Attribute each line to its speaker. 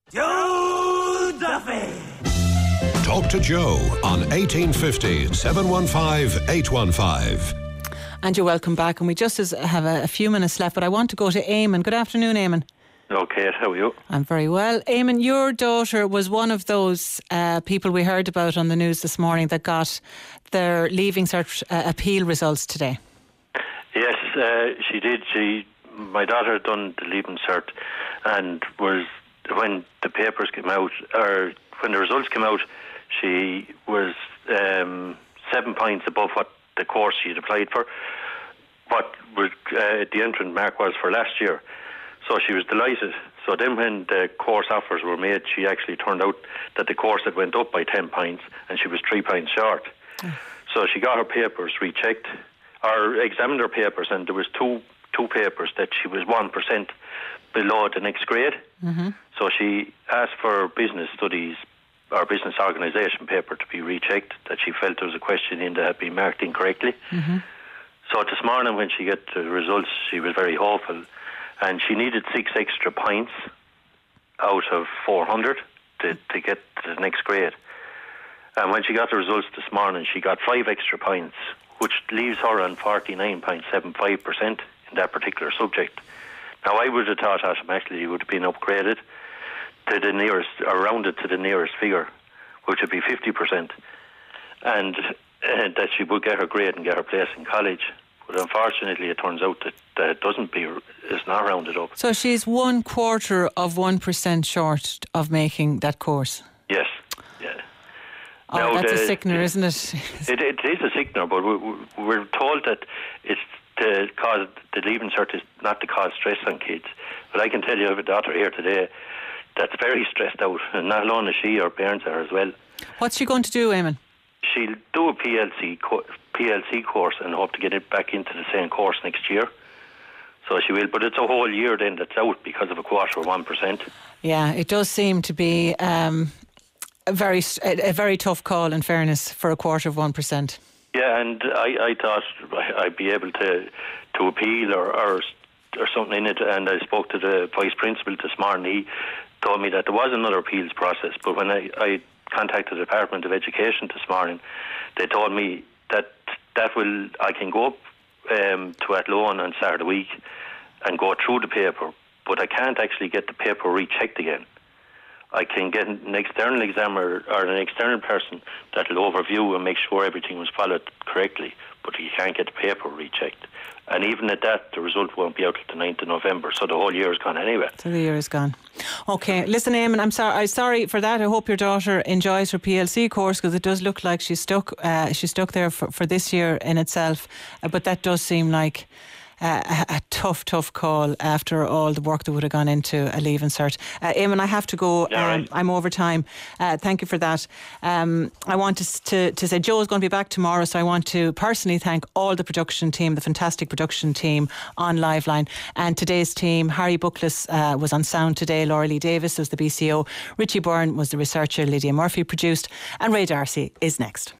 Speaker 1: Joe Duffy.
Speaker 2: Talk to Joe on 1850 715 815.
Speaker 3: And you're welcome back. And we just have a few minutes left, but I want to go to Eamon. Good afternoon, Eamon.
Speaker 4: Okay, how are you?
Speaker 3: I'm very well. Eamon, your daughter was one of those people we heard about on the news this morning that got their Leaving Cert appeal results today.
Speaker 4: Yes, she did. My daughter had done the Leaving Cert, and when the papers came out, or when the results came out, she was 7 points above what the course she had applied for, what the entrant mark was for last year. So she was delighted. So then when the course offers were made, she actually turned out that the course had went up by 10 points and she was 3 points short. So she got her papers rechecked, or examined her papers, and there was two papers that she was 1% below the next grade. Mm-hmm. So she asked for business studies or business organisation paper to be rechecked, that she felt there was a question in that had been marked incorrectly. Mm-hmm. So this morning when she got the results, she was very hopeful, and she needed 6 extra points out of 400 to get to the next grade. And when she got the results this morning, she got 5 extra points, which leaves her on 49.75% in that particular subject. Now, I would have thought automatically it would have been upgraded to the nearest, or rounded to the nearest figure, which would be 50%, and that she would get her grade and get her place in college. But unfortunately, it turns out that it's not rounded up.
Speaker 3: So she's 1/4% short of making that course.
Speaker 4: Yes, yeah.
Speaker 3: Oh, now, that's a sickener, isn't it?
Speaker 4: It is a sickener, but we're told that it's to cause the Leaving Cert is not to cause stress on kids. But I can tell you, I have a daughter here today that's very stressed out, and not alone is she, her parents are as well.
Speaker 3: What's she going to do, Eamon?
Speaker 4: She'll do a PLC course and hope to get it back into the same course next year. So she will, but it's a whole year then that's out because of a 1%. Yeah,
Speaker 3: it does seem to be a very tough call, in fairness, for a 1%.
Speaker 4: Yeah, and I thought I'd be able to appeal or something in it, and I spoke to the vice principal this morning. He told me that there was another appeals process, but when I contacted the Department of Education this morning, they told me that I can go up to Athlone on Saturday week and go through the paper, but I can't actually get the paper rechecked again. I can get an external examiner or an external person that will overview and make sure everything was followed correctly, but you can't get the paper rechecked. And even at that, the result won't be out till the 9th of November, so the whole year is gone anyway.
Speaker 3: So the year is gone. Okay, listen, Eamon, I'm sorry for that. I hope your daughter enjoys her PLC course, because it does look like she's stuck there for this year in itself. But that does seem like a tough call after all the work that would have gone into a Leaving Cert. Eamon, I have to go.
Speaker 4: Right.
Speaker 3: I'm over time. Thank you for that. I want to say Joe's going to be back tomorrow, so I want to personally thank all the production team, the fantastic production team on Liveline, and today's team. Harry Buckles was on sound today, Laura Lee Davis was the BCO, Richie Byrne was the researcher, Lydia Murphy produced, and Ray Darcy is next.